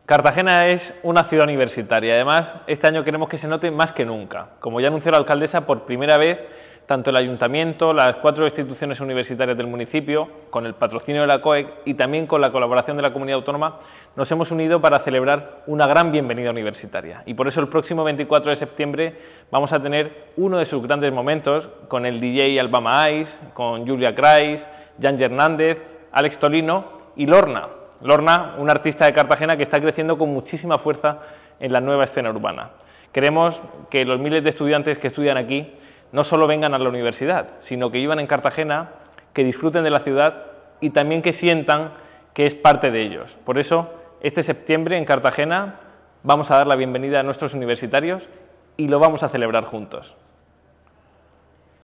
Cartagena es una ciudad universitaria, además este año queremos que se note más que nunca. Como ya anunció la alcaldesa, por primera vez, tanto el Ayuntamiento, las 4 instituciones universitarias del municipio, con el patrocinio de la COEC y también con la colaboración de la Comunidad Autónoma, nos hemos unido para celebrar una gran bienvenida universitaria. Y por eso el próximo 24 de septiembre vamos a tener uno de sus grandes momentos con el DJ Albama Ice, con Julia Kreis, Jan Hernández, Alex Tolino y Lorna. Lorna, una artista de Cartagena que está creciendo con muchísima fuerza en la nueva escena urbana. Queremos que los miles de estudiantes que estudian aquí no solo vengan a la universidad, sino que vivan en Cartagena, que disfruten de la ciudad y también que sientan que es parte de ellos. Por eso, este septiembre en Cartagena vamos a dar la bienvenida a nuestros universitarios y lo vamos a celebrar juntos.